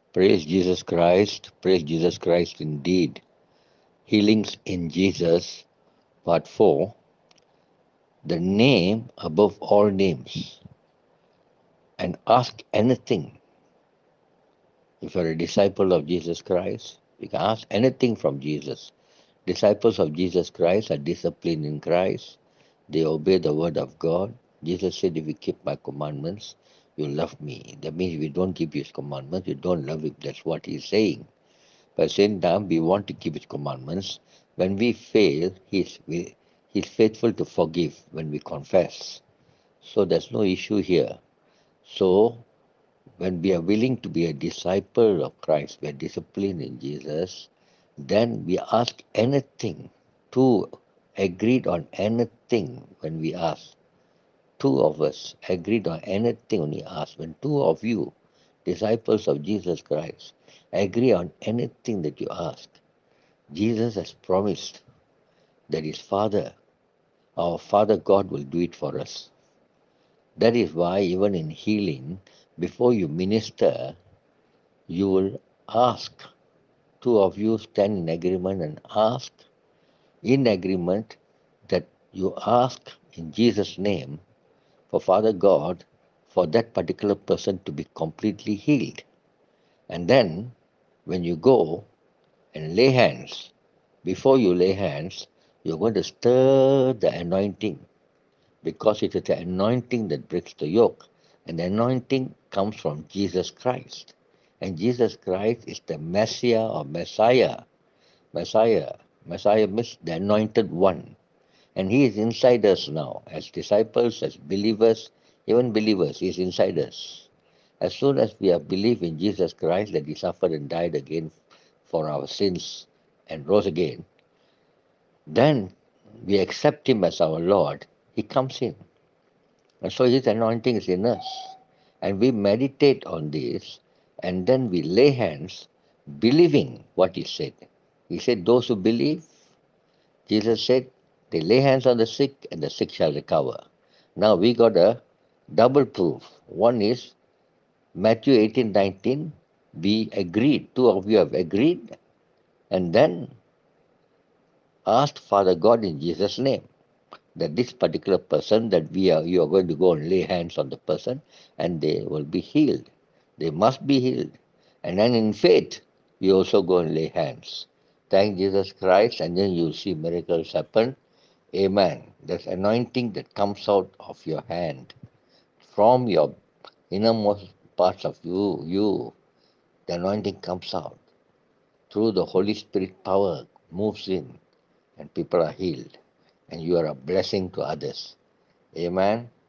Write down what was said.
Praise Jesus Christ indeed. Healings in Jesus, part 4. The name above all names. And ask anything. If you're a disciple of Jesus Christ, you can ask anything from Jesus. Disciples of Jesus Christ are disciplined in Christ. They obey the word of God. Jesus said, if you keep my commandments, you love me. That means if you don't keep his commandments, you don't love him. That's what he's saying. But at the same time, we want to keep his commandments. When we fail, he's faithful to forgive when we confess. So there's no issue here. So when we are willing to be a disciple of Christ, we are disciplined in Jesus, then we ask anything. Two agreed on anything when we ask. Two of us agreed on anything when we ask. When two of you, disciples of Jesus Christ, agree on anything that you ask, Jesus has promised that his Father, our Father God, will do it for us. That is why even in healing, before you minister, you will ask. Two of you stand in agreement and ask in agreement that you ask in Jesus' name for Father God for that particular person to be completely healed. And then when you go and lay hands, before you lay hands, you're going to stir the anointing because it is the anointing that breaks the yoke. And the anointing comes from Jesus Christ. And Jesus Christ is the Messiah or Messiah. Messiah. Messiah means the anointed one. And he is inside us now. As disciples, as believers, even believers, he is inside us. As soon as we have believed in Jesus Christ that he suffered and died again for our sins and rose again, then we accept him as our Lord, he comes in. And so his anointing is in us. And we meditate on this, and then we lay hands, believing what he said. He said, those who believe, Jesus said, they lay hands on the sick, and the sick shall recover. Now we got a double proof. One is Matthew 18:19. We agreed, two of you have agreed, and then asked Father God in Jesus' name that this particular person that you are going to go and lay hands on the person and they will be healed. They must be healed. And then in faith, you also go and lay hands. Thank Jesus Christ, and then you see miracles happen. Amen. There's anointing that comes out of your hand from your innermost parts of you. The anointing comes out through the Holy Spirit power, moves in, and people are healed. And you are a blessing to others. Amen.